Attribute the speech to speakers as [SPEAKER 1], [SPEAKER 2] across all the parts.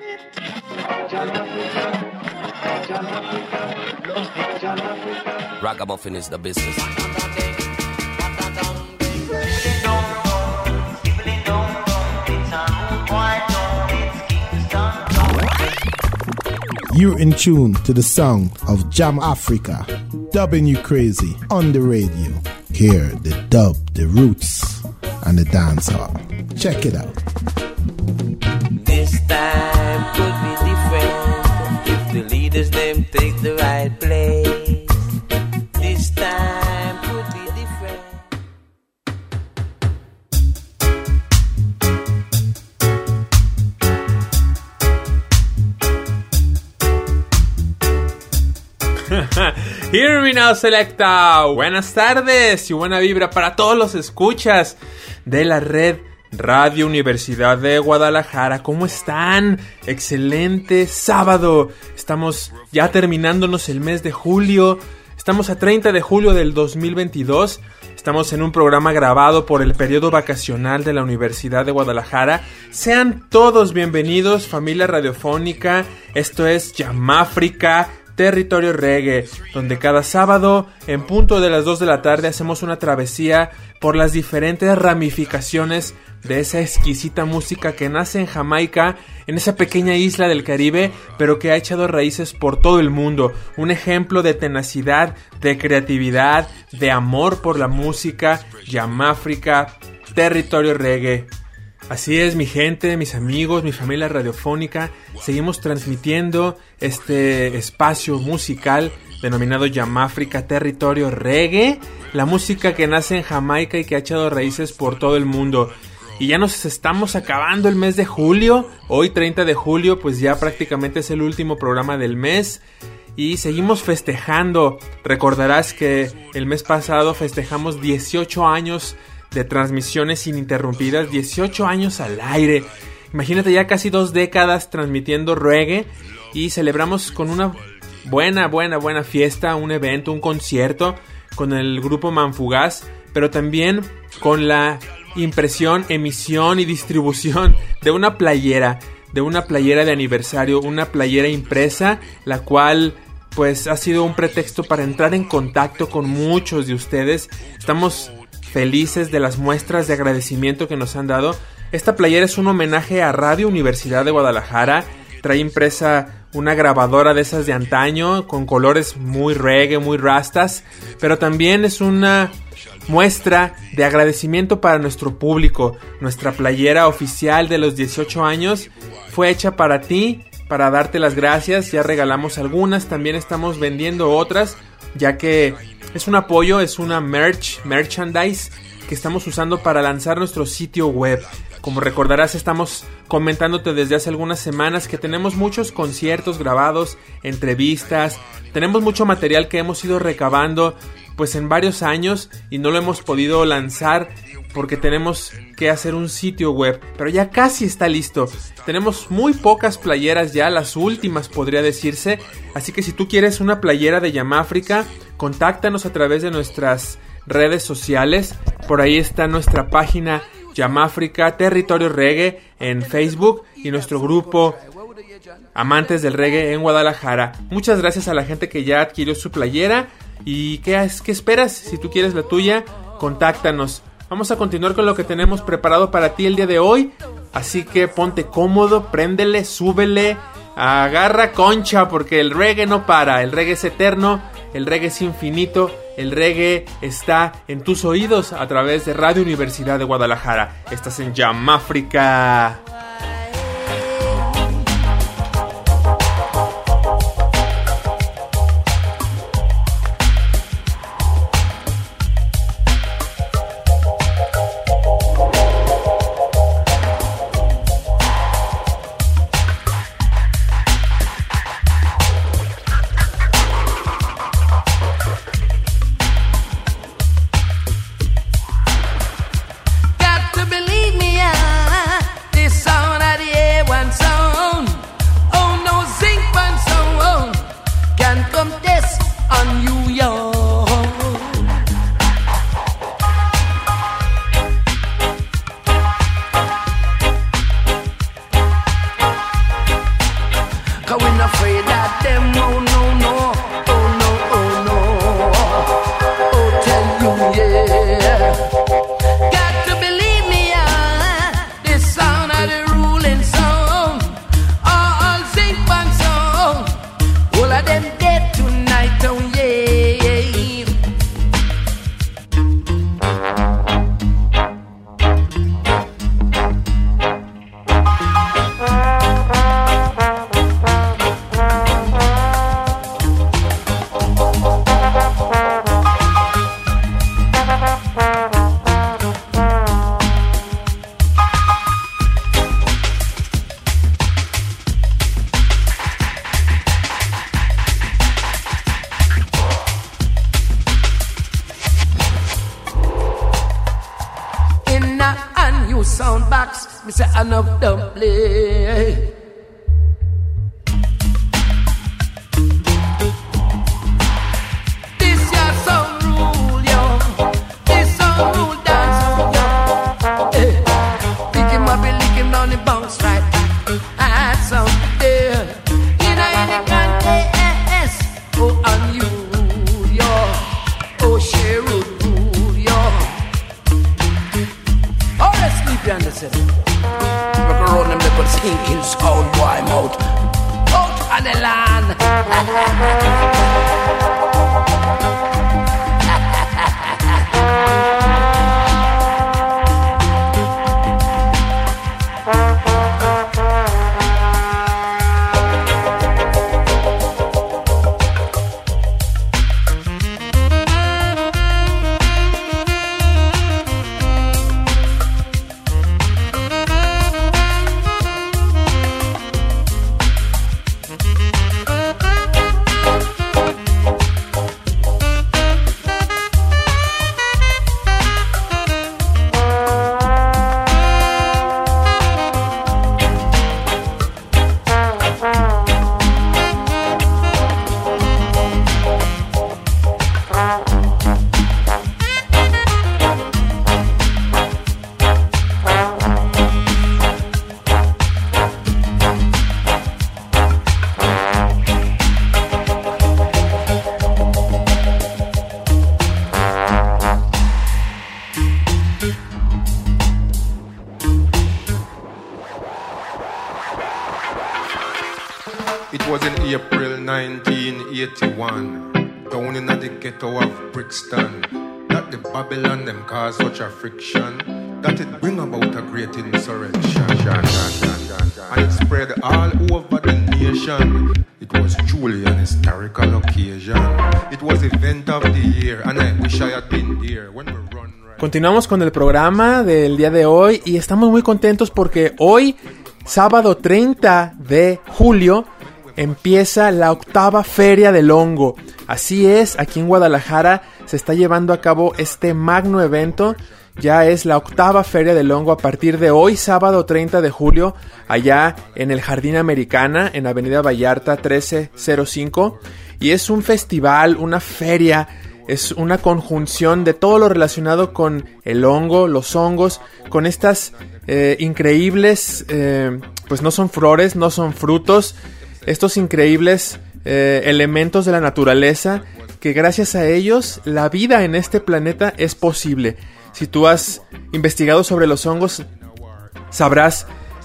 [SPEAKER 1] Ragamuffin is the business.
[SPEAKER 2] You're in tune to the sound of Jam Africa, dubbing you crazy on the radio. Hear the dub, the roots, and the dancehall. Check it out.
[SPEAKER 3] This time could be different if the leaders them take the right place. This time could be different.
[SPEAKER 4] Hear me now, selecta. Buenas tardes y buena vibra para todos los escuchas de la red Radio Universidad de Guadalajara. ¿Cómo están? Excelente sábado. Estamos ya terminándonos el mes de julio. Estamos a 30 de julio del 2022. Estamos en un programa grabado por el periodo vacacional de la Universidad de Guadalajara. Sean todos bienvenidos, familia radiofónica. Esto es Jam Africa, Territorio Reggae, donde cada sábado, en punto de las 2 de la tarde, hacemos una travesía por las diferentes ramificaciones de esa exquisita música que nace en Jamaica, en esa pequeña isla del Caribe, pero que ha echado raíces por todo el mundo. Un ejemplo de tenacidad, de creatividad, de amor por la música. Jam Africa, Territorio Reggae. Así es, mi gente, mis amigos, mi familia radiofónica. Seguimos transmitiendo este espacio musical denominado Jam Africa, Territorio Reggae. La música que nace en Jamaica y que ha echado raíces por todo el mundo. Y ya nos estamos acabando el mes de julio. Hoy 30 de julio, pues ya prácticamente es el último programa del mes. Y seguimos festejando. Recordarás que el mes pasado festejamos 18 años de transmisiones ininterrumpidas, 18 años al aire. Imagínate, ya casi 2 décadas transmitiendo reggae. Y celebramos con una buena fiesta, un evento, un concierto con el grupo Manfugaz, pero también con la impresión, emisión y distribución de una playera de aniversario, una playera impresa, la cual pues ha sido un pretexto para entrar en contacto con muchos de ustedes. Estamos felices de las muestras de agradecimiento que nos han dado. Esta playera es un homenaje a Radio Universidad de Guadalajara. Trae impresa una grabadora de esas de antaño, con colores muy reggae, muy rastas, pero también es una muestra de agradecimiento para nuestro público. Nuestra playera oficial de los 18 años fue hecha para ti, para darte las gracias. Ya regalamos algunas, también estamos vendiendo otras, ya que es un apoyo, es una merchandise que estamos usando para lanzar nuestro sitio web. Como recordarás, estamos comentándote desde hace algunas semanas que tenemos muchos conciertos grabados, entrevistas, tenemos mucho material que hemos ido recabando pues en varios años y no lo hemos podido lanzar porque tenemos que hacer un sitio web, pero ya casi está listo. Tenemos muy pocas playeras ya, las últimas podría decirse, así que si tú quieres una playera de Jam Africa, contáctanos a través de nuestras redes sociales. Por ahí está nuestra página Jam Africa, Territorio Reggae en Facebook y nuestro grupo Amantes del Reggae en Guadalajara. Muchas gracias a la gente que ya adquirió su playera. ¿Y qué esperas? Si tú quieres la tuya, contáctanos. Vamos a continuar con lo que tenemos preparado para ti el día de hoy. Así que ponte cómodo, préndele, súbele, agarra concha, porque el reggae no para. El reggae es eterno, el reggae es infinito. El reggae está en tus oídos a través de Radio Universidad de Guadalajara. Estás en Jam Africa.
[SPEAKER 3] Got to believe me, this enough don't play. This your sound rule, yo. This sound rule dance, yo. Pick him up and lick him down and bounce right back. Add some there. In any contest, oh, on you, yo. Oh, share rule, yo. Oh, let's sleep you understand. Look around them, they put sinking sound, boy, mouth. Out on the land.
[SPEAKER 5] It was in April 1981, down in the ghetto of Brixton, that the Babylon them caused such a friction, that it bring about a great insurrection, and it spread all over the nation. It was truly an historical occasion. It was event of the year, and I wish I had been there when we run right.
[SPEAKER 4] Continuamos con el programa del día de hoy y estamos muy contentos porque hoy, sábado 30 de julio, empieza la 8ª Feria del Hongo. Así es, aquí en Guadalajara se está llevando a cabo este magno evento. Ya es la 8ª Feria del Hongo a partir de hoy, sábado 30 de julio, allá en el Jardín Americana, en Avenida Vallarta 1305. Y es un festival, una feria, es una conjunción de todo lo relacionado con el hongo, los hongos, con estas increíbles, pues no son flores, no son frutos, estos increíbles elementos de la naturaleza que gracias a ellos la vida en este planeta es posible. Si tú has investigado sobre los hongos, sabrás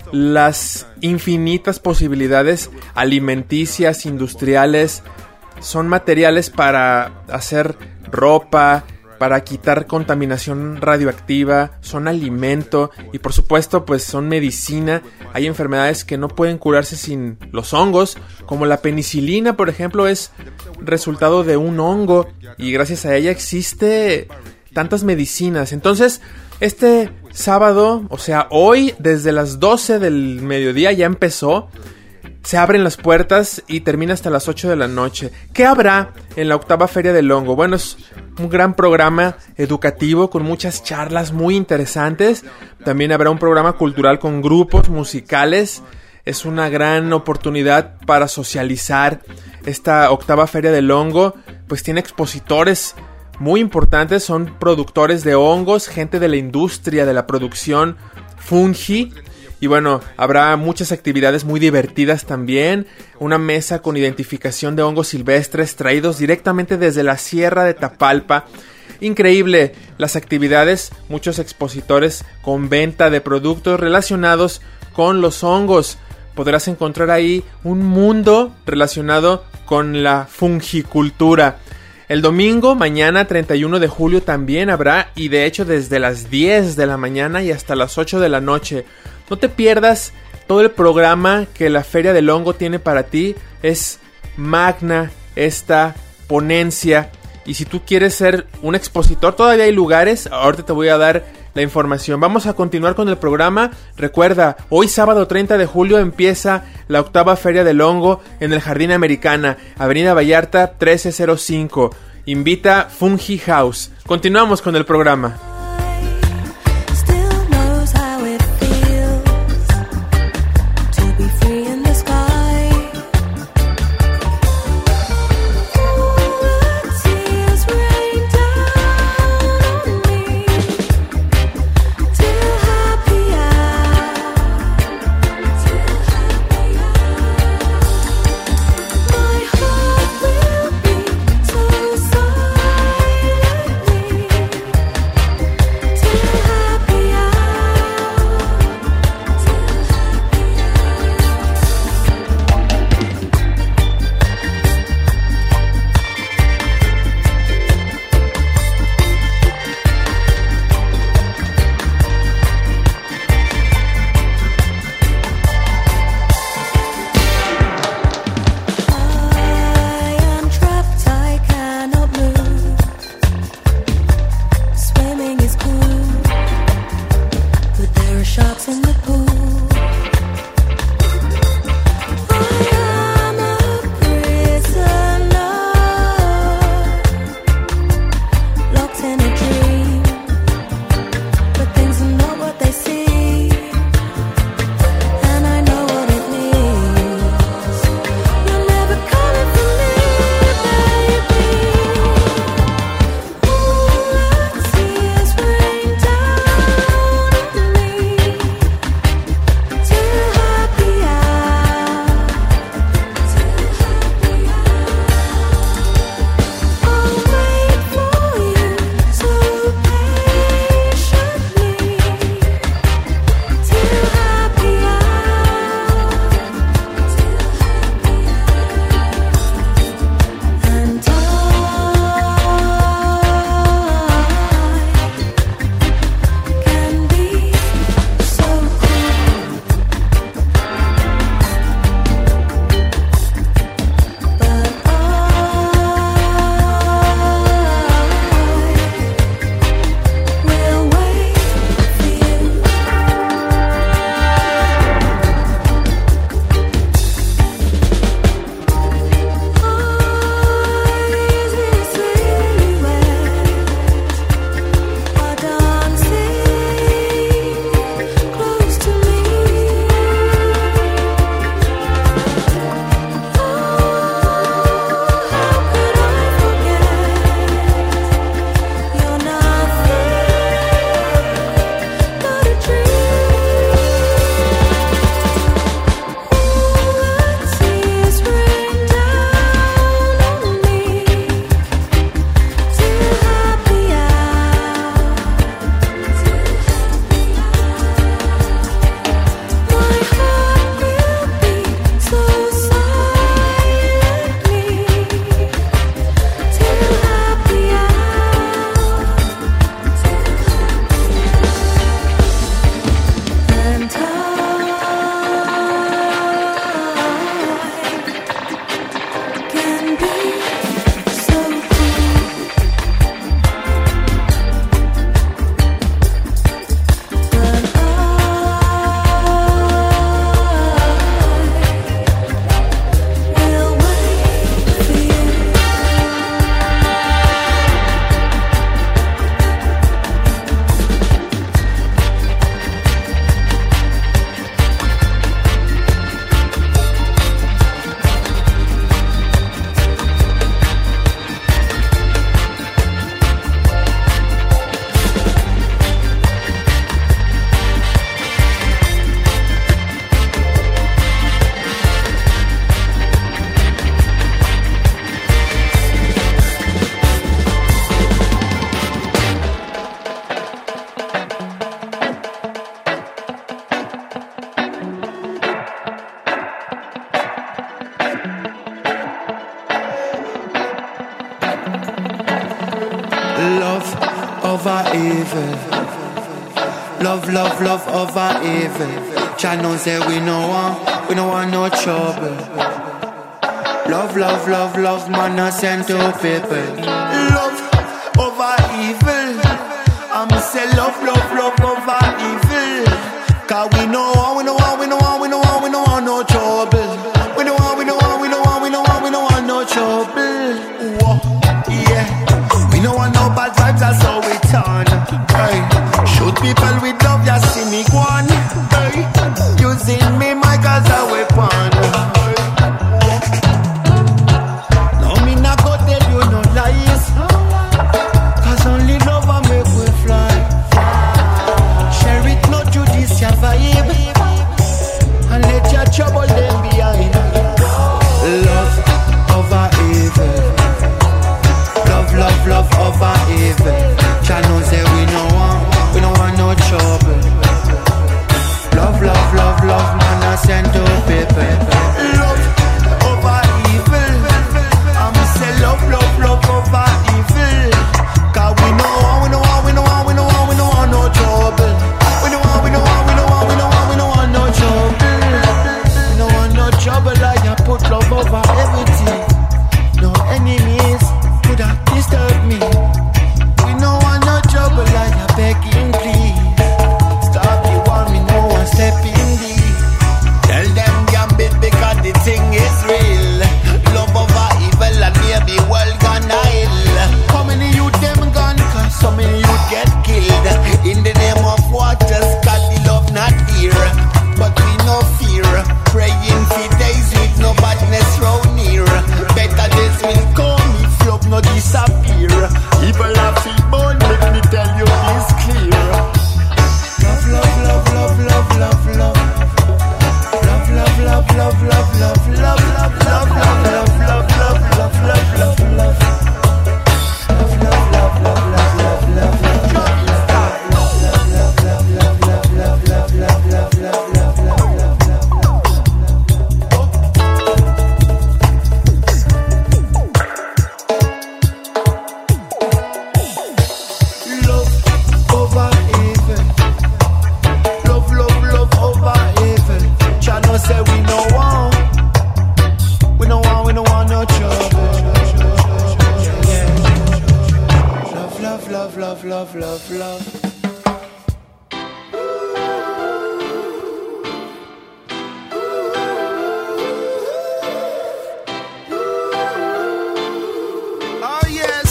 [SPEAKER 4] las infinitas posibilidades alimenticias, industriales, son materiales para hacer ropa, para quitar contaminación radioactiva, son alimento y por supuesto pues son medicina. Hay enfermedades que no pueden curarse sin los hongos, como la penicilina, por ejemplo, es resultado de un hongo y gracias a ella existe tantas medicinas. Entonces, este sábado, o sea, hoy desde las 12 del mediodía ya empezó. Se abren las puertas y termina hasta las 8 de la noche. ¿Qué habrá en la 8ª Feria del Hongo? Bueno, es un gran programa educativo con muchas charlas muy interesantes. También habrá un programa cultural con grupos musicales. Es una gran oportunidad para socializar. Esta 8ª Feria del Hongo pues tiene expositores muy importantes. Son productores de hongos, gente de la industria de la producción, fungi. Y bueno, habrá muchas actividades muy divertidas también. Una mesa con identificación de hongos silvestres traídos directamente desde la Sierra de Tapalpa. Increíble las actividades, muchos expositores con venta de productos relacionados con los hongos. Podrás encontrar ahí un mundo relacionado con la fungicultura. El domingo, mañana 31 de julio también habrá, y de hecho desde las 10 de la mañana y hasta las 8 de la noche. No te pierdas todo el programa que la Feria del Hongo tiene para ti. Es magna esta ponencia. Y si tú quieres ser un expositor, todavía hay lugares. Ahorita te voy a dar la información. Vamos a continuar con el programa. Recuerda, hoy sábado 30 de julio empieza la 8ª Feria del Hongo en el Jardín Americana, Avenida Vallarta 1305. Invita Fungi House. Continuamos con el programa.
[SPEAKER 6] over evil. Love, love, love over evil. Jah know say we no want no trouble. Love, love, love, love, man, I send to people. Love over evil. I'm say love, love, love over evil. Cause we no want no trouble. We no want no trouble. Whoa, yeah. We no want no bad vibes, that's how we turn. Hey, shoot people with love, just see me go on. Hey, using me, my cause I love, love, love, love, love, love, love, love, love, love, love, love, love. Love, love, love. Oh yes,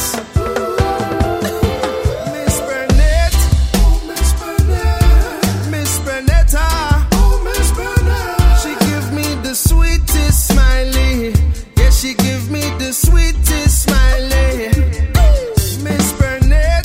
[SPEAKER 6] Miss Burnett, oh Miss Burnett, Miss Burnetta, oh Miss Burnett. She give me the sweetest smiley, yeah, she give me the sweetest smiley. Miss Burnett.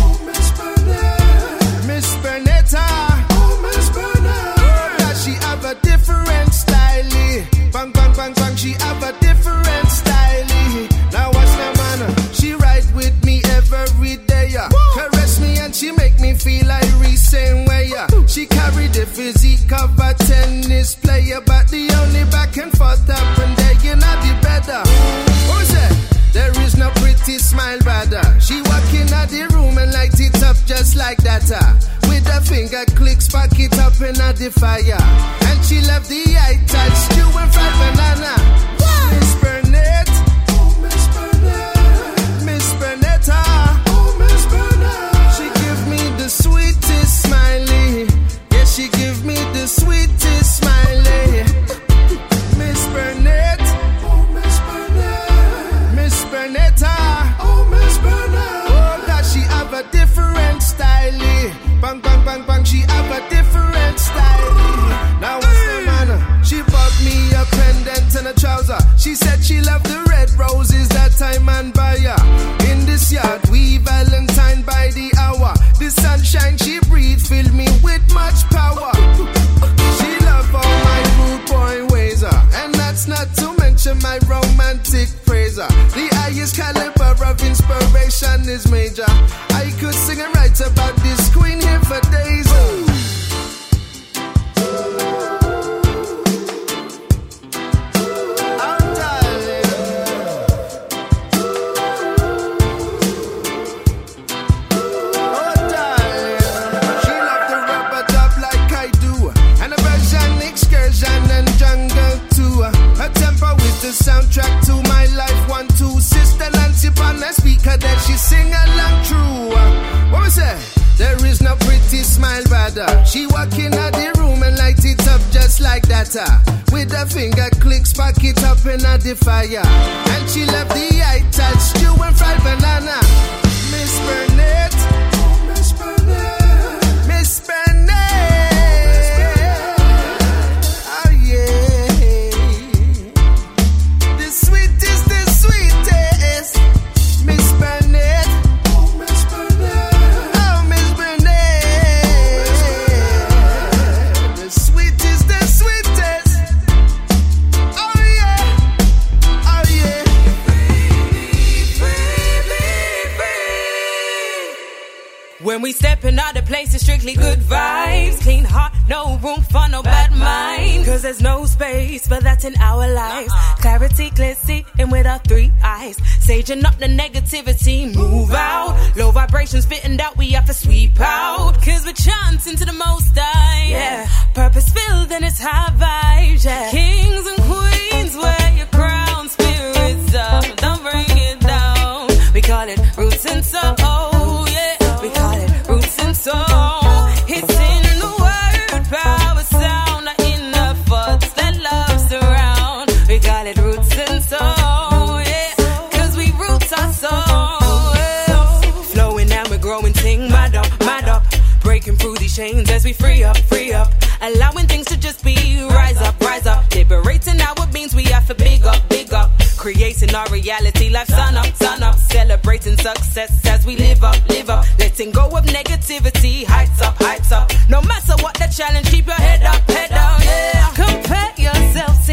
[SPEAKER 6] She have a different style. Now watch the man, she ride with me every day. Caress me and she make me feel like same way. She carry the physique of a tennis player, but the only back and forth happen there, you know the better. Who's that? There is no pretty smile brother. She walk in the room and light it up just like that. With her finger clicks, spark it up in the fire. And she love the eye touch, stew and fried banana. Miss Burnett, oh Miss Burnett, Miss Burnetta, oh Miss Burnett. She give me the sweetest smiley, yeah, she give me the sweetest smiley. Miss Burnett, oh Miss Burnett, Miss Burnetta, oh Miss Burnett. Oh, that she have a different style. Bang, bang, bang, bang, she have a different style. Now what's the matter? She bought me a pendant and a trouser. She said she loved the red roses that I man buy her. In this yard, we Valentine by the hour. The sunshine she breathes fill me with much power. She love all my rude boy ways, and that's not to mention my romantic praiser. The highest caliber of inspiration is major. I could sing and write about this queen here for days. The soundtrack to my life, 1-2. Sister Nancy on the speaker that she sing along true. What was that? There is no pretty smile brother. She walk in the room and light it up just like that. With her finger click, spark it up in the fire. And she love the eye touch, stew and fried banana. Miss Burnett, oh Miss Burnett, Miss Burnett.
[SPEAKER 7] When we step in other places, strictly good vibes. Clean heart, no room for no bad mind. Cause there's no space for that in our lives. Clarity, clear seeing with our 3 eyes. Saging up the negativity, move out. Low vibrations fitting out, we have to sweep out. Cause we're chanting to the most high, yeah. Purpose filled and it's high vibes, yeah. Kings and queens, wear your crown. Spirits up, don't bring it down. We call it roots and soul. We call it roots and soul. It's in the word, power sound, not in the thoughts that love surround. We call it roots and soul, yeah. Cause we roots our soul, yeah. Flowing and we're growing, ting, mad up. Breaking through these chains as we free up. Allowing things to just be rise up. Liberating our beings, we have to big up. Creating our reality, life sun up. Celebrating success as we live up. Letting go of negativity, heights up. No matter what the challenge, keep your head up, yeah. Compare yourself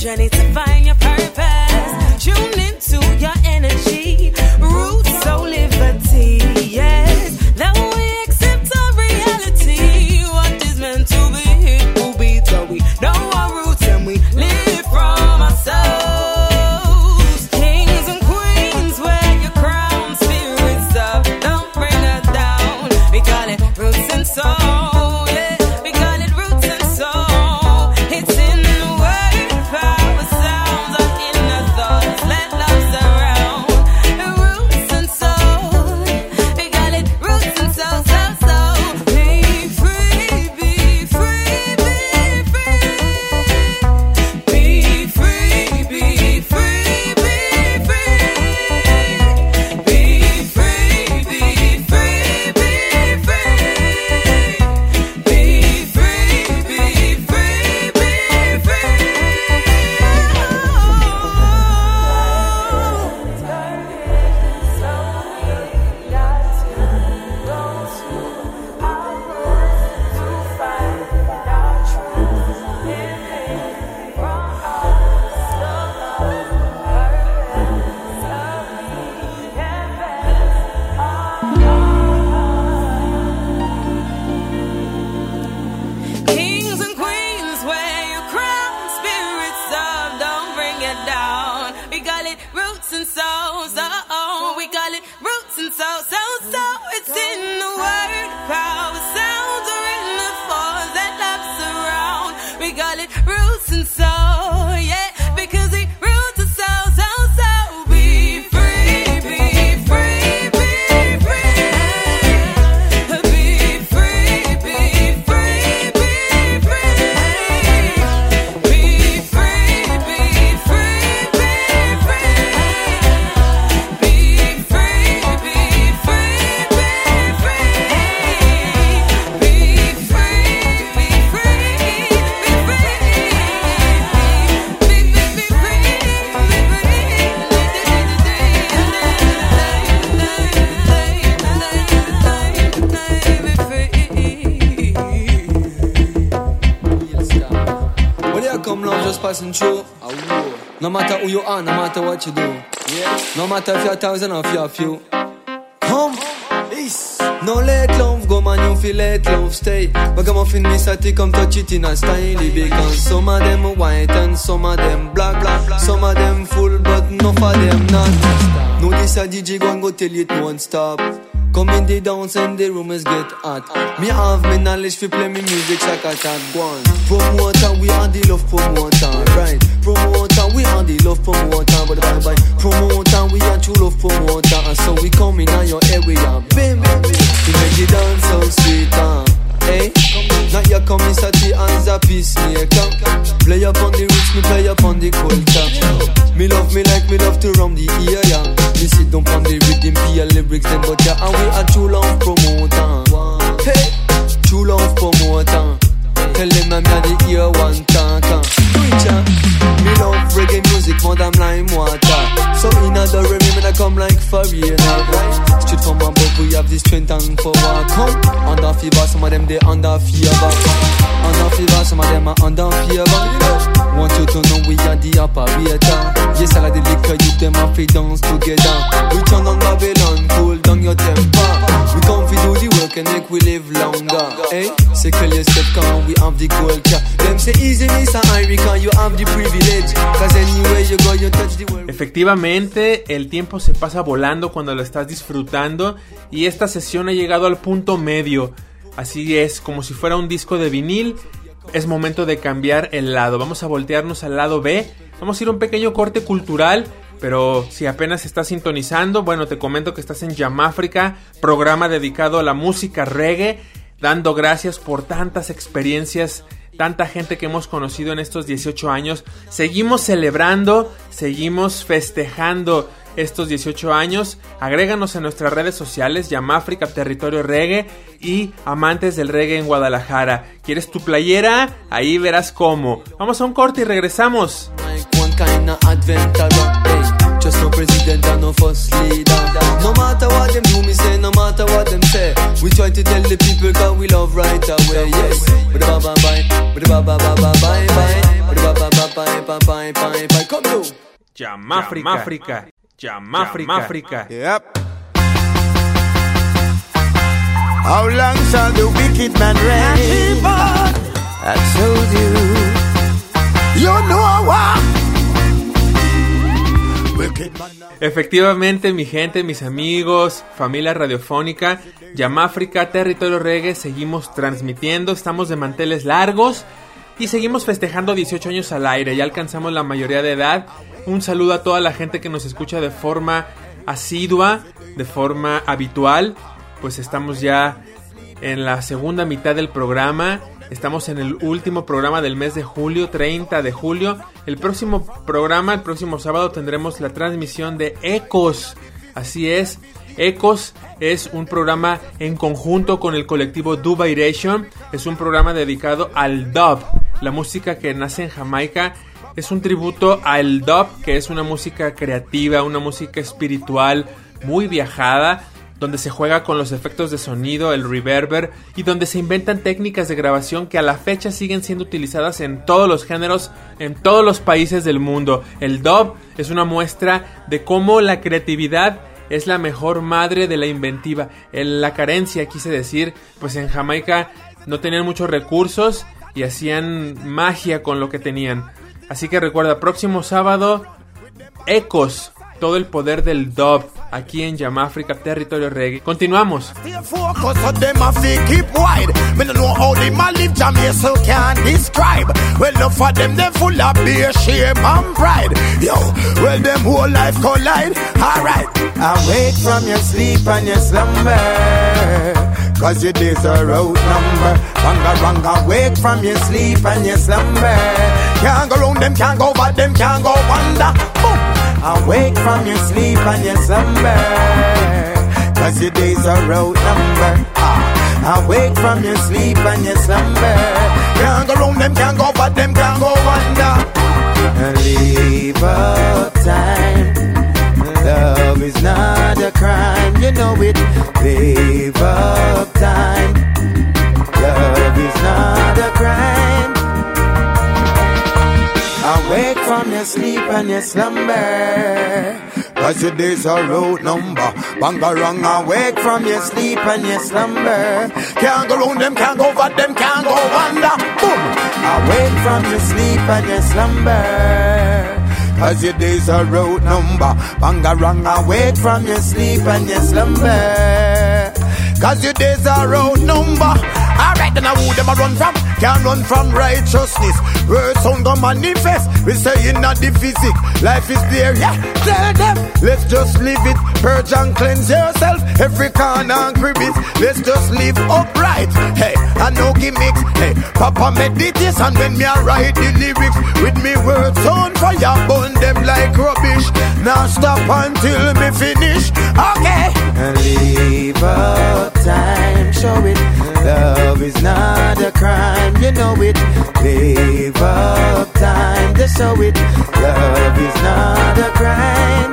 [SPEAKER 7] journey to find your purpose. Tune into your energy. Roots, soul, liberty. Yes, though we accept our reality, what is meant to be, it will be. Though we know our roots and we live from our souls. Kings and queens, wear your crown. Spirits up, don't bring us down. We call it roots and soul. Yeah, we call it roots and soul. It's in the word, power sounds are in the thoughts. Let love surround. Roots and soul. We call it roots and soul, soul, soul. Be free, be free, be free. Be free, be free, be free. Be free, be free, be free. Be free, be free, be Kings and queens, wear your crown. Spirits up, don't bring it down. We call it roots and souls, oh, we call it roots and souls, so it's in the word, power sounds are in the force that laps around. We call it roots and soul, yeah, because we roots and soul, so be free, be free, be free. Be free, be free, be free. Be free, be free, be free. Be free, be free, be free. Be
[SPEAKER 8] come love just passing through. No matter who you are, no matter what you do. No matter if you're 1,000 or if you're few. Come, peace. No let love go, man, you feel let love stay. Ragamuffin me sati, come touch it in a style. Because some of them white and some of them black. Some of them full, but enough of them not. No, this a DJ go tell you it won't stop. Come in the dance and the rumors get hot. Me have me knowledge fi play me music like a tag one. Promoter, we are the love promoter, right? Promoter, we are the love promoter. But bye. Promoter, we are true love promoter. And so we come in on your area, bim. We make the dance so sweet, hey. Now you come in sati as a peacemaker. Play up on the roots, me play up on the culture. Me love to rum the ear, yeah. Me sit down on the rhythm, be a lyrics, them but yeah. And we are true love promoter. Hey, true love promoter. Tell them I'm the ear one talker. Me love reggae music more than lime water. So in other remember I come like Farina, right? Straight from above we have the strength and power. Come under fever, some of them they under fever. Under fever, some of them are under fever. Want you to know we are the operator. Yes, I like the liquor, you them have to dance together. We turn on Babylon, cool down your temper. We come to do the work and make we live longer. Hey, c'est que les step quand we have the gold car. Them say easy, Mr. Irica, you have the privilege. Cause anywhere you go, you touch the world.
[SPEAKER 4] Efectivamente, el tiempo se pasa volando cuando lo estás disfrutando. Y esta sesión ha llegado al punto medio. Así es, como si fuera un disco de vinil. Es momento de cambiar el lado. Vamos a voltearnos al lado B. Vamos a ir a un pequeño corte cultural. Pero si apenas estás sintonizando, bueno, te comento que estás en Jam Africa, programa dedicado a la música reggae, dando gracias por tantas experiencias, tanta gente que hemos conocido en estos 18 años. Seguimos celebrando, seguimos festejando estos 18 años. Agréganos en nuestras redes sociales, Jam Africa, Territorio Reggae y Amantes del Reggae en Guadalajara. ¿Quieres tu playera? Ahí verás cómo. Vamos a un corte y regresamos.
[SPEAKER 8] Just no president and no first leader. No matter what them do, me say, no matter what them say, we try to tell the people that we love right away, yes. Bye bye bye, bye bye bye bye bye bye, bye bye bye bye Come through.
[SPEAKER 4] Jamafrica.
[SPEAKER 6] Yep. How long shall the wicked man reign? I told you know what? Wicked man.
[SPEAKER 4] Efectivamente, mi gente, mis amigos, familia radiofónica, Jamafrica, Territorio Reggae, seguimos transmitiendo, estamos de manteles largos y seguimos festejando 18 años al aire, ya alcanzamos la mayoría de edad. Un saludo a toda la gente que nos escucha de forma asidua, de forma habitual, pues estamos ya en la segunda mitad del programa. Estamos en el último programa del mes de julio, 30 de julio. El próximo programa, el próximo sábado, tendremos la transmisión de Ecos. Así es, Ecos es un programa en conjunto con el colectivo Dubairation. Es un programa dedicado al dub, la música que nace en Jamaica. Es un tributo al dub, que es una música creativa, una música espiritual, muy viajada, donde se juega con los efectos de sonido, el reverber, y donde se inventan técnicas de grabación que a la fecha siguen siendo utilizadas en todos los géneros, en todos los países del mundo. El dub es una muestra de cómo la creatividad es la mejor madre de la inventiva. La carencia, quise decir, pues en Jamaica no tenían muchos recursos y hacían magia con lo que tenían. Así que recuerda, próximo sábado, Ecos, todo el poder del dub, aquí en Jamafrica, Territorio Reggae. Continuamos.
[SPEAKER 6] Cause your days are out number. Ranga, wake from your sleep and your slumber. Can't go round them, can't go back them, can't go wonder. Boom. Awake from your sleep and your slumber. Cause your days are out number. Awake from your sleep and your slumber. Can't go round them, can't go back them, can't go wonder. Leave up time. Love is not a crime, you know it. Leave up time. Love is not a crime. Awake from your sleep and your slumber. Cause your days are out number. Bangarang, awake from your sleep and your slumber. Can't go round them, can't go over them, can't go under. Boom! Awake from your sleep and your slumber. Cause your days are out number. Bangarang, awake from your sleep and your slumber. Cause your days are out number. Alright, then who them a run from? Can't run from righteousness. Words sound go manifest. We say in not the physics. Life is there, yeah. Tell them, let's just live it. Purge and cleanse yourself. Every corner and crevice. Let's just live upright. Hey, I no gimmicks. Hey, Papa meditation when me a write the lyrics. With me words on fire, burn them like rubbish. Now stop until me finish. Okay. And leave up time, show it. Love is not a crime, you know it. Leave up time to show it. Love is not a crime.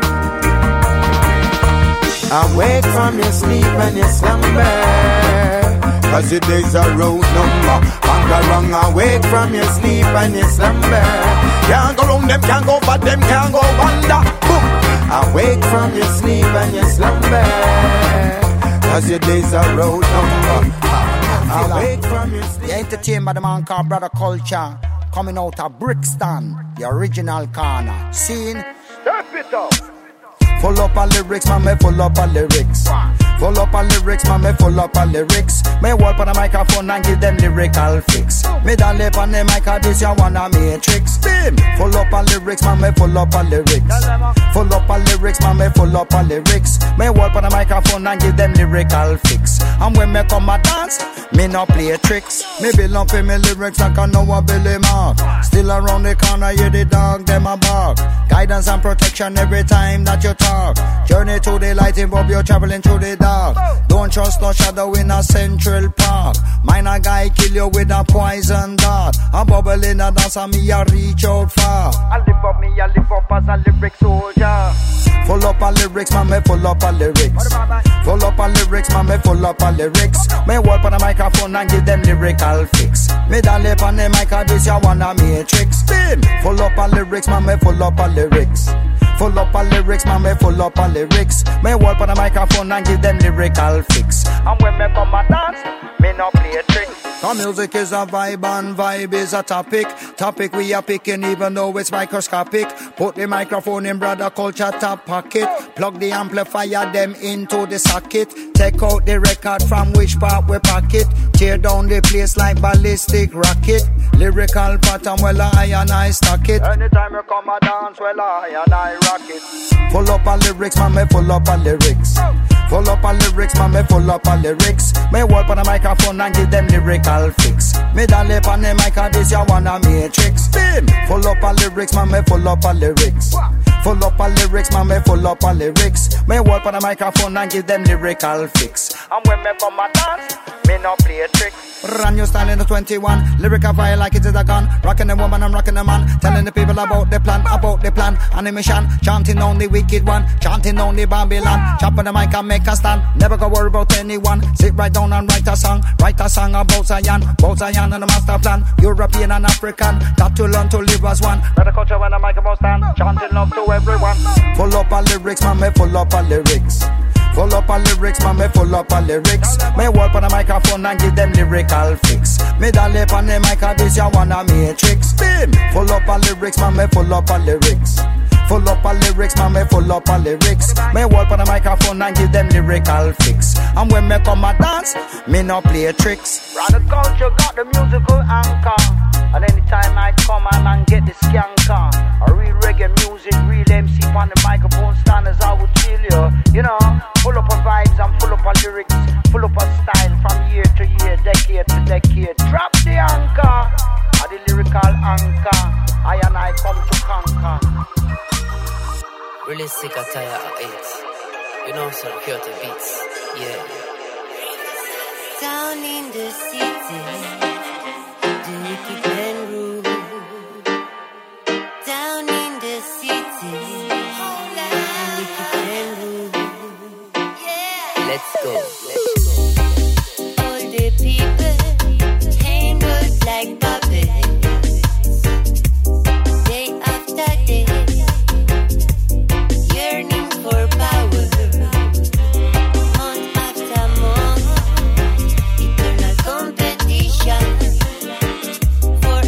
[SPEAKER 6] Awake from your sleep and your slumber. Cause your days are out number. Bangarang, awake from your sleep and your slumber. Can't go round them, can't go back them, can't go under. Boom! Awake from your sleep and your slumber. Cause your days are out number.
[SPEAKER 9] You're entertained by the man called Brother Culture, coming out of Brixton, the original corner. Scene. Step it up. Full up on lyrics, man, me full up on lyrics. Full up on lyrics, man, me full up on lyrics. Me walk on the microphone and give them lyrical fix. Me don't live on the mic, this you wanna matrix. Bim! Full up on lyrics, man, me full up on lyrics. Full up on lyrics, man, me full up on lyrics. Me walk on the microphone and give them lyrical fix. And when me come a dance, me no play tricks. Me build up in me lyrics like I know a Billy Mark. Still around the corner, hear the dog, them a bark. Guidance and protection every time that you talk. Journey to the light, involve you traveling through the dark. Don't trust no shadow in a Central Park. Mine a guy kill you with a poison dart. A bubble in a dance and me a reach out far. I live up as a lyric soldier. Full up on lyrics, man, me full up on lyrics. Full up on lyrics, man, me full up on lyrics. Me walk on the microphone and give them lyrical fix. Me don't lip on the mic, this ya wanna matrix. Bim! Full up on lyrics, man, me full up on lyrics. Full up on lyrics, man, me full up on lyrics. Me walk on the microphone and give them lyrical fix. And when me come and dance, me no play tricks. Cause music is a vibe and vibe is a topic. Topic we are picking even though it's microscopic. Put the microphone in brother culture top pocket. Plug the amplifier them into the socket. Take out the record from which part we pocket. Tear down the place like ballistic rocket. Lyrical pattern, well I and I stock it. Anytime you come a dance, well I and I rock it. Full up on lyrics, man, me full up on lyrics. Full up on lyrics, man, me full up on lyrics. Me walk on the microphone and give them lyrical fix. Me don't lip on the mic, this ya wanna matrix. Bim! Full up on lyrics, man, me full up on lyrics. Full up on lyrics, man, me full up on lyrics. Me walk on the microphone and give them lyrical fix. And when me come a dance, me no play tricks. Run your style in the 21. Lyrical fire like it is a gun. Rocking the woman, I'm rocking the man. Telling the people about the plan, animation. Chanting on the wicked one, chanting on the Babylon. Chopping the mic and make a stand. Never go worry about anyone. Sit right down and write a song about Zion and the master plan. European and African, got to learn to live as one. Better culture when the microphone stand. Chanting love to everyone. Full up on lyrics, man, me full up on lyrics. Full up on lyrics, man, me full up on lyrics. Me walk on the microphone and give them lyrical fix. Me don't lip on the mic, this ya wanna matrix. Bim! Full up on lyrics, man, me full up on lyrics. Full up on lyrics, man, me full up on lyrics. Me walk on the microphone and give them lyrical fix. And when me come a dance, me no play tricks. Rather culture got the musical anchor. And anytime I come and get the skanker, a real reggae music, real MC on the microphone stand as I would tell you. You know, full up of vibes and full up of lyrics, full up of style from year to year, decade to decade. Drop the anchor, or the lyrical anchor. I and I come to conquer.
[SPEAKER 10] Really sick or tired of it. You know some pure beats, yeah.
[SPEAKER 11] Down in the city, the wicked men rule. Down in the city, the wicked men rule.
[SPEAKER 10] Let's go.
[SPEAKER 11] All the people handled like puppets, day after day, yearning for power, month after month, eternal competition for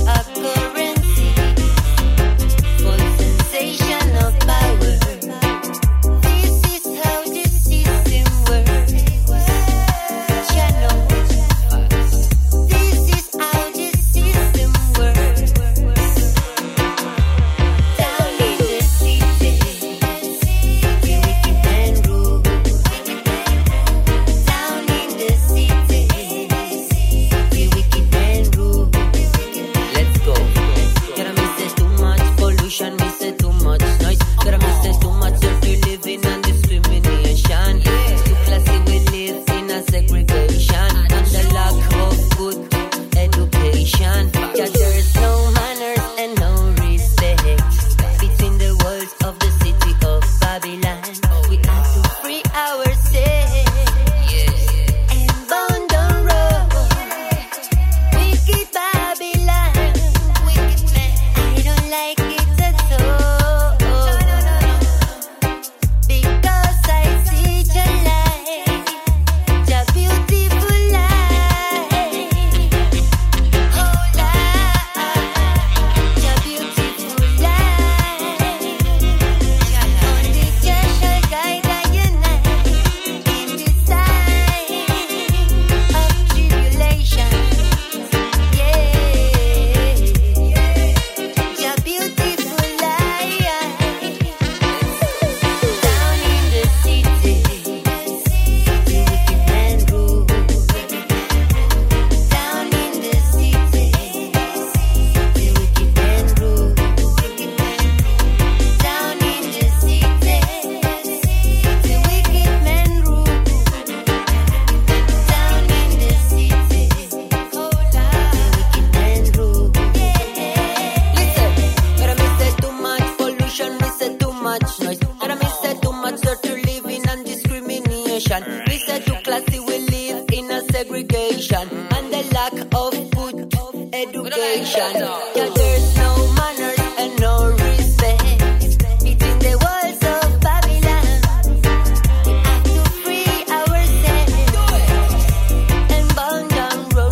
[SPEAKER 11] Yeah, there's no manners and no respect. It's in the walls of Babylon. We have to free ourselves and bound down, run.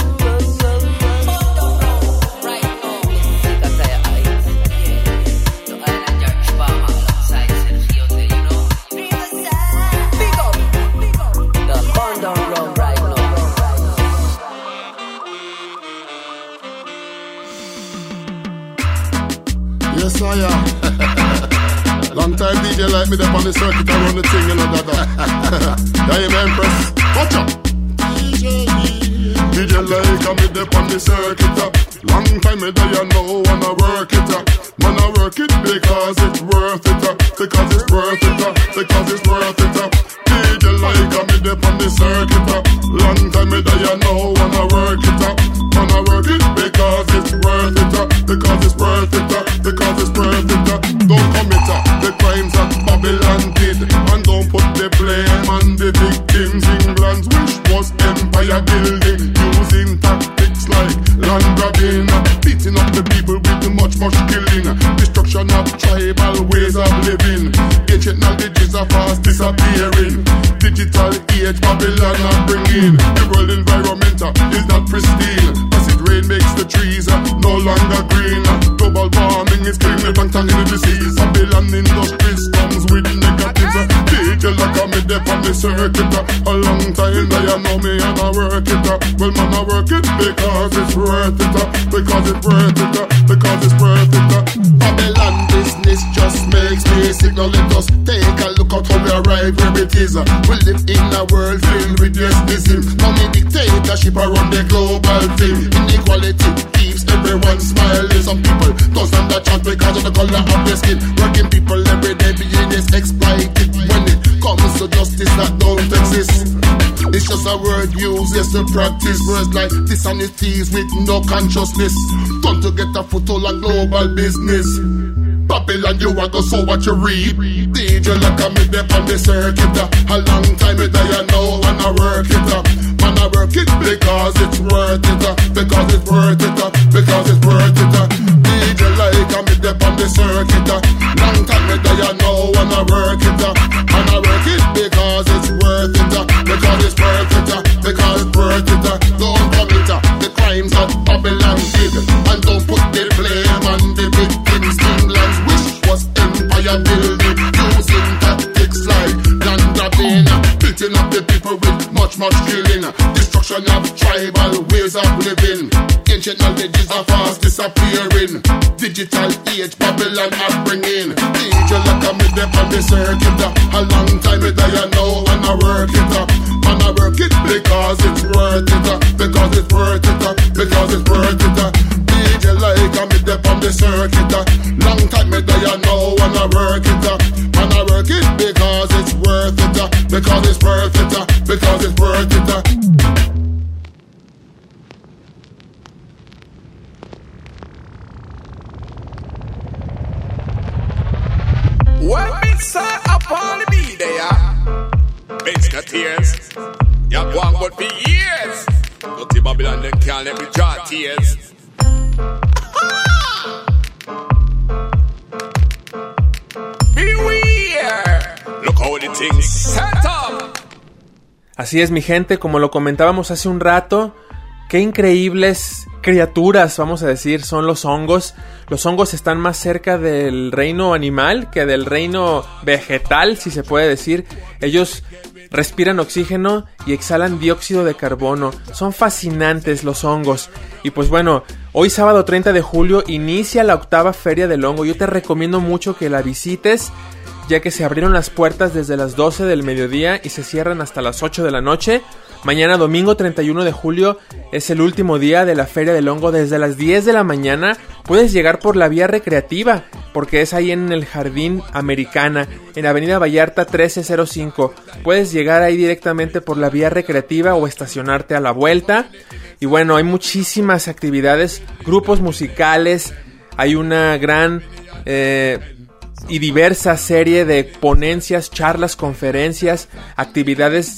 [SPEAKER 10] Right now, sikat tayo ay. Yung Island George Bama alongside Sergio Del, you know.
[SPEAKER 11] Big up.
[SPEAKER 10] The bound down run right now.
[SPEAKER 12] Yes, I am. Long time DJ like me up on the circuit, I run the thing and all that. Yeah, you Empress. Watch out. DJ like me up on the circuit. Long time me there, you know, wanna work it. Man, I work it because it's worth it. Because it's worth it. Because it's worth it. DJ like me up on the circuit. Long time me there, you know, wanna work it. Man, I work it because it's worth it. Because it's worth it. Because it's worth it. Don't commit the crimes that Babylon did, and don't put the blame on the victims. England's wish was empire building, using tactics like land grabbing, beating up the people with much killing, destruction of tribal ways of living. Ancient knowledges are fast disappearing. Digital age Babylon are bringing. The world environment is not pristine. Acid rain makes the trees no longer green. Global warming is killing the plankton in the disease. Babylon industries comes with negatives. DJ like a mid up on the circuit. A long time that you know me and I work it. Well man I work it because it's worth it. Because it's worth it. Because it's worth it. Babylon business just makes me sick. Now let us take a look at how we arrive where it is. We live in a world filled with despotism. Now me dictatorship around the global thing. Inequality keeps everyone smiling. Some people doesn't understand because of the color of their skin. Working people every day being exploited. When it comes to justice that don't exist, it's just a word used, yes, to practice words like dishonesties with no consciousness. Done to get a foothold on global business. Babylon, you want to sow what you reap. DJ like a mid up on the circuit. A long time it you know when I work it. Man, I work it because it's worth it. Because it's worth it. Because it's worth it. DJ like a mid up on the circuit. Long time it you know when I work it. And I work it because it's worth it. Because it's worth it. Because it's worth it. Don't commit the crimes that Babylon did, and don't put the blame on the victims. England's wish was empire building, using tactics like land grabbing, beating up the people with much killing, destruction of tribal ways of living. Ancient knowledges are fast disappearing. Digital age Babylon are bringing. DJ like a mid up on the circuit. A long time it you know when I work it. And I work it because it's worth it. Because it's worth it. Because it's worth it. DJ like a mid up on the circuit. Long time it you know when I work it. And I work it because it's worth it. Because it's worth it. Because it's worth it.
[SPEAKER 13] Well, it's up on the beat there. It's the tears. You go on but for years. Dirty Babylon, they can't let me draw tears. Beware. Look how the things set up.
[SPEAKER 4] Así es, mi gente, como lo comentábamos hace un rato, qué increíbles criaturas, vamos a decir, son los hongos. Los hongos están más cerca del reino animal que del reino vegetal, si se puede decir. Ellos respiran oxígeno y exhalan dióxido de carbono. Son fascinantes los hongos. Y pues bueno, hoy sábado 30 de julio inicia la 8ª Feria del Hongo. Yo te recomiendo mucho que la visites, ya que se abrieron las puertas desde las 12 del mediodía y se cierran hasta las 8 de la noche. Mañana domingo 31 de julio es el último día de la Feria del Hongo. Desde las 10 de la mañana puedes llegar por la vía recreativa, porque es ahí en el Jardín Americana, en Avenida Vallarta 1305. Puedes llegar ahí directamente por la vía recreativa o estacionarte a la vuelta. Y bueno, hay muchísimas actividades, grupos musicales, hay una gran y diversa serie de ponencias, charlas, conferencias, actividades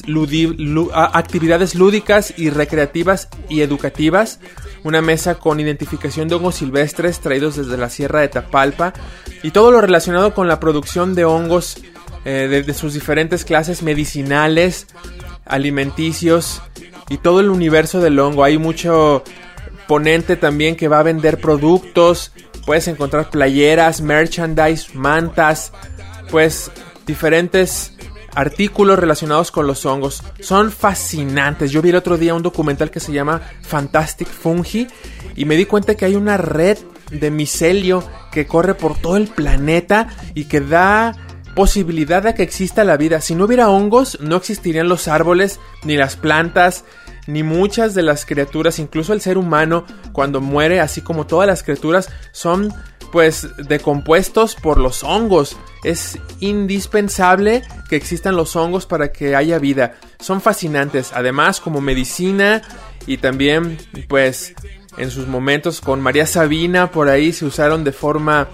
[SPEAKER 4] lúdicas y recreativas y educativas. Una mesa con identificación de hongos silvestres traídos desde la Sierra de Tapalpa y todo lo relacionado con la producción de hongos de sus diferentes clases medicinales, alimenticios y todo el universo del hongo. Hay mucho ponente también que va a vender productos. Puedes encontrar playeras, merchandise, mantas, pues diferentes artículos relacionados con los hongos. Son fascinantes. Yo vi el otro día un documental que se llama Fantastic Fungi y me di cuenta que hay una red de micelio que corre por todo el planeta y que da posibilidad de que exista la vida. Si no hubiera hongos, no existirían los árboles, ni las plantas, ni muchas de las criaturas, incluso el ser humano cuando muere, así como todas las criaturas, son pues decompuestos por los hongos. Es indispensable que existan los hongos para que haya vida. Son fascinantes, además como medicina y también pues en sus momentos con María Sabina por ahí se usaron de forma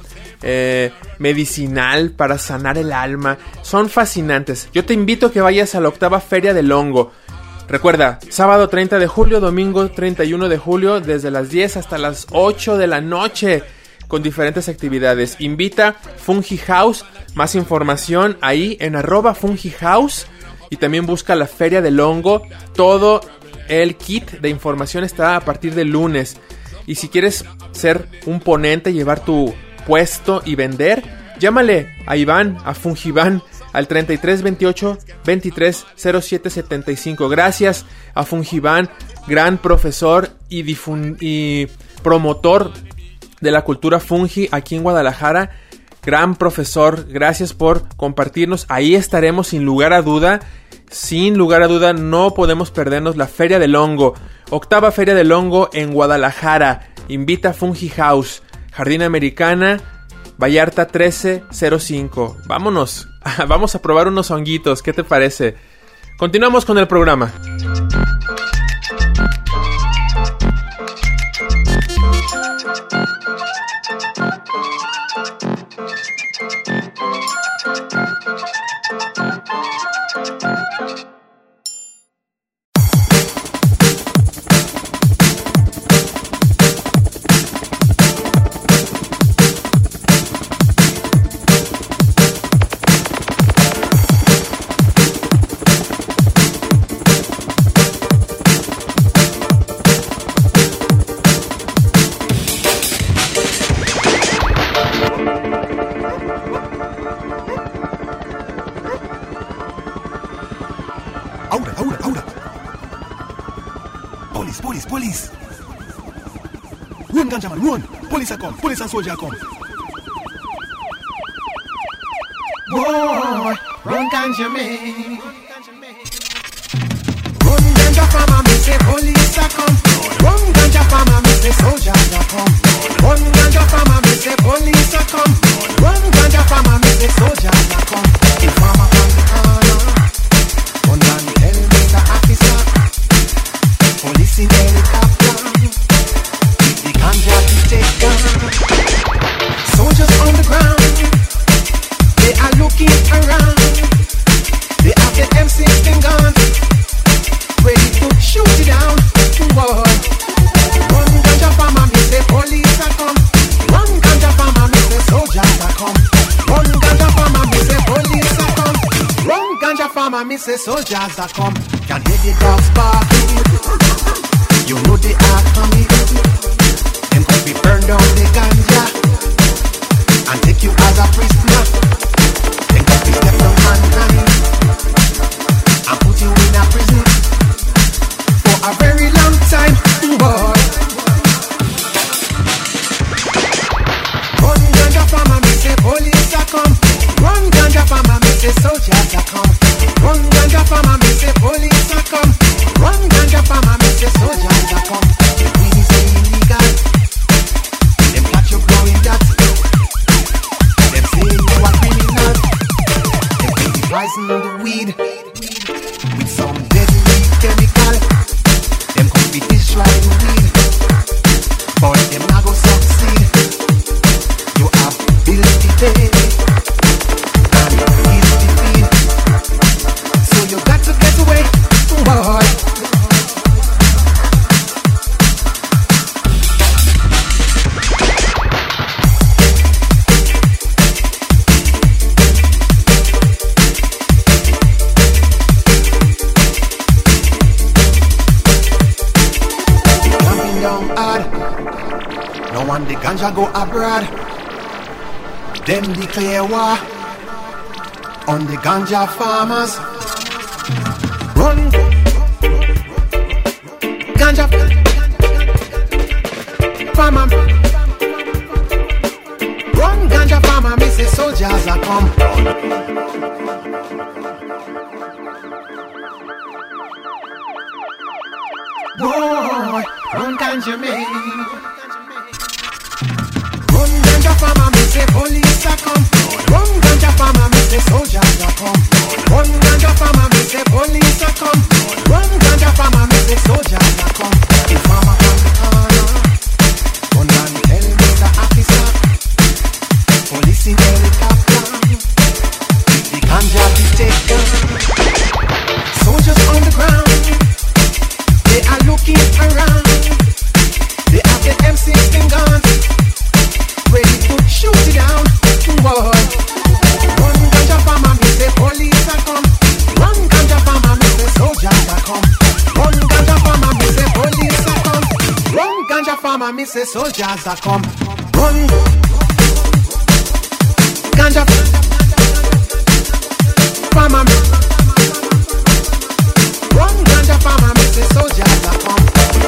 [SPEAKER 4] medicinal para sanar el alma. Son fascinantes. Yo te invito a que vayas a la 8ª Feria del Hongo. Recuerda, sábado 30 de julio, domingo 31 de julio, desde las 10 hasta las 8 de la noche, con diferentes actividades. Invita Fungi House, más información ahí en @FungiHouse, y también busca la Feria del Hongo. Todo el kit de información está a partir del lunes. Y si quieres ser un ponente, llevar tu puesto y vender, llámale a Iván, a Fungivan, al 33 28 23 07 75. Gracias a Fungivan, gran profesor y promotor de la cultura fungi aquí en Guadalajara. Gran profesor, gracias por compartirnos. Ahí estaremos sin lugar a duda. Sin lugar a duda, no podemos perdernos la Feria del Hongo. 8ª Feria del Hongo en Guadalajara. Invita a Fungi House, Jardín Americana, Vallarta 1305. Vámonos, vamos a probar unos honguitos, ¿qué te parece? Continuamos con el programa.
[SPEAKER 14] Police. Run, ganja man, run. Police are come. Police and soldier come.
[SPEAKER 3] Boy, run ganja man. Run ganja farmer, me say police are come. Run ganja farmer, me say soldiers are come. Run ganja farmer, me say police are come. Run ganja farmer, me say soldiers are come. In farmer on the corner, one man tell Mr. Officer, police in helicopter, with the ganja detector. Soldiers on the ground, they are looking around. They have the M16 guns, ready to shoot it down. Whoa. Run ganja farmer, me say police are come. Run ganja farmer, me say soldiers are come. Run ganja farmer, me say police are come. Run ganja farmer, me say soldiers are come. Can hear the dogs barking, you know they are coming. Them could be burn down the ganja and take you as a prisoner. Them could be step on mankind and put you in a prison for a very long time, boy. Run ganja farmer, me say police are come. Run ganja farmer, me say soldiers are come. Run ganja farmer, me say police are come. Run ganja farmer, me say soldiers are come. The weed is illegal, them catch you growing that. Them say you are criminal. Them take the poison of the weed with some deadly chemical. Them could be destroy the weed, but them not go succeed. You have built the day.
[SPEAKER 14] ganja go abroad, them declare war on the ganja farmers. Run, ganja farmer. Run, ganja farmer, me say soldiers are come. Boy, run ganja me. Run ganja farmer, me say police are come. Run ganja farmer, me say soldiers are come. Run ganja farmer, me say police are come. Run ganja farmer, me say soldiers are come. The farmer from the corner, run and tell Mr. Officer, police in helicopter, the ganja be taken. Soldiers on the ground, they are looking around. They have the M16 guns, ready to shoot it down. Boy, run ganja farmer, me say police are come. Run ganja farmer, me say soldiers are come. Run ganja farmer, me say police are come. Run ganja farmer, me say soldiers are come. Run ganja farmer, run ganja farmer, me say soldiers are come.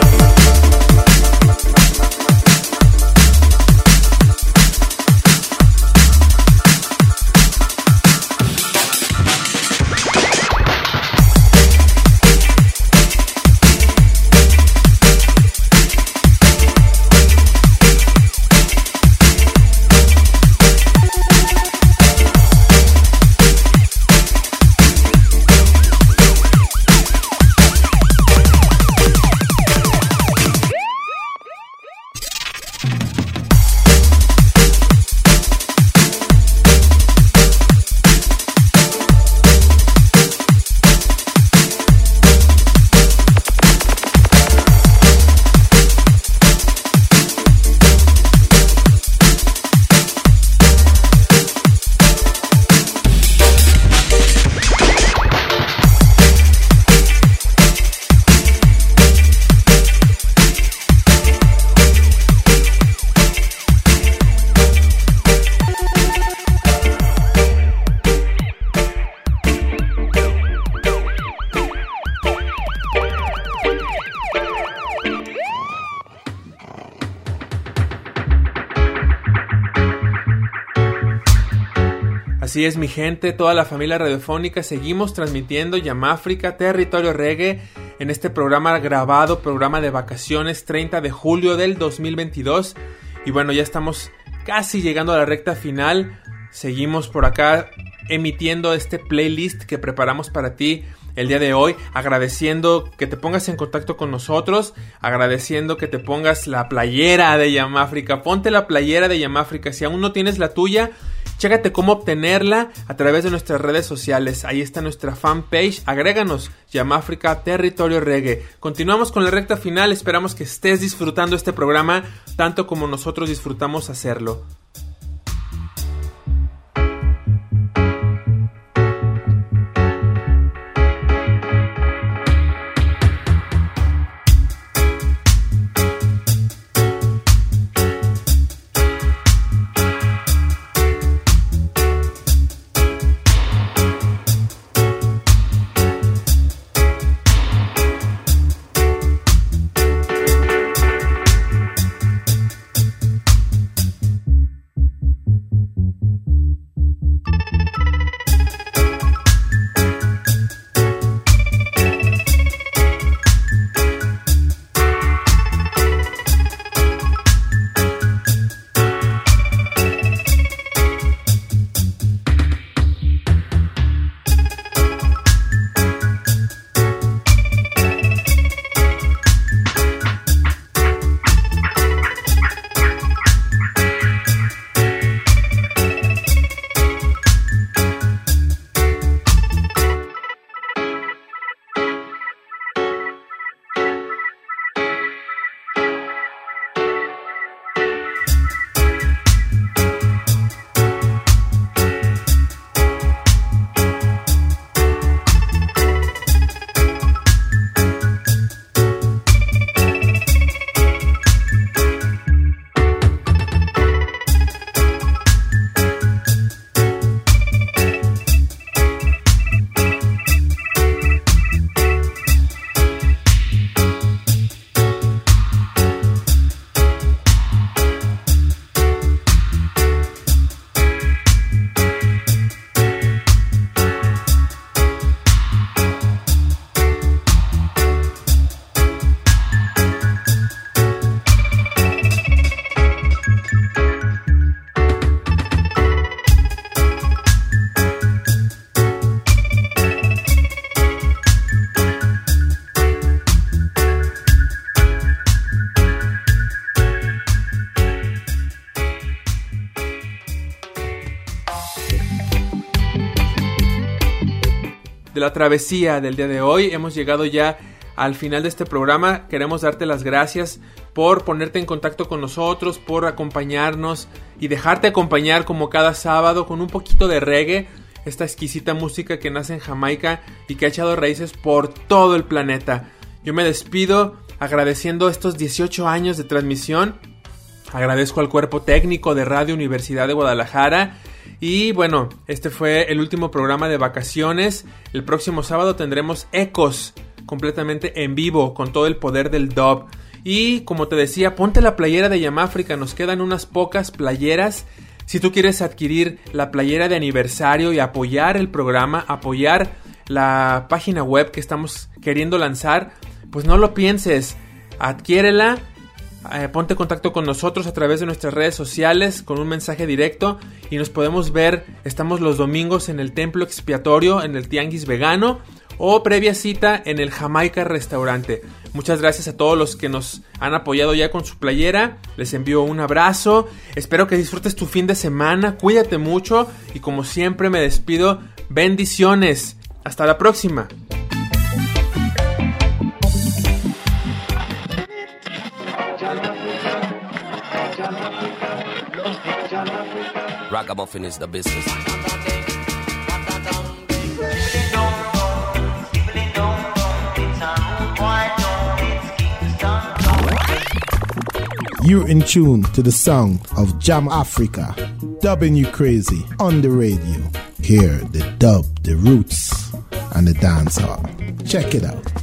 [SPEAKER 4] Así es, mi gente, toda la familia radiofónica, seguimos transmitiendo Yamáfrica, Territorio Reggae, en este programa grabado, programa de vacaciones, 30 de julio del 2022. Y bueno, ya estamos casi llegando a la recta final. Seguimos por acá emitiendo este playlist que preparamos para ti el día de hoy, agradeciendo que te pongas en contacto con nosotros, agradeciendo que te pongas la playera de Yamáfrica. Ponte la playera de Yamáfrica, si aún no tienes la tuya, chécate cómo obtenerla a través de nuestras redes sociales. Ahí está nuestra fanpage, agréganos, Yamáfrica Territorio Reggae. Continuamos con la recta final, esperamos que estés disfrutando este programa tanto como nosotros disfrutamos hacerlo. de la travesía del día de hoy. Hemos llegado ya al final de este programa. Queremos darte las gracias por ponerte en contacto con nosotros, por acompañarnos y dejarte acompañar como cada sábado con un poquito de reggae, esta exquisita música que nace en Jamaica y que ha echado raíces por todo el planeta. Yo me despido agradeciendo estos 18 años de transmisión. Agradezco al cuerpo técnico de Radio Universidad de Guadalajara. Y bueno, este fue el último programa de vacaciones. El próximo sábado tendremos Ecos completamente en vivo con todo el poder del dub. Y como te decía, ponte la playera de Yamáfrica. Nos quedan unas pocas playeras. Si tú quieres adquirir la playera de aniversario y apoyar el programa, apoyar la página web que estamos queriendo lanzar, pues no lo pienses, adquiérela, ponte en contacto con nosotros a través de nuestras redes sociales con un mensaje directo y nos podemos ver. Estamos los domingos en el Templo Expiatorio, en el Tianguis Vegano, o previa cita en el Jamaica Restaurante. Muchas gracias a todos los que nos han apoyado ya con su playera. Les envío un abrazo. Espero que disfrutes tu fin de semana. Cuídate mucho y como siempre me despido. Bendiciones. Hasta la próxima.
[SPEAKER 1] Ragamuffin is the business.
[SPEAKER 2] You're in tune to the sound of Jam Africa, dubbing you crazy on the radio. Hear the dub, the roots, and the dancehall. Check it out.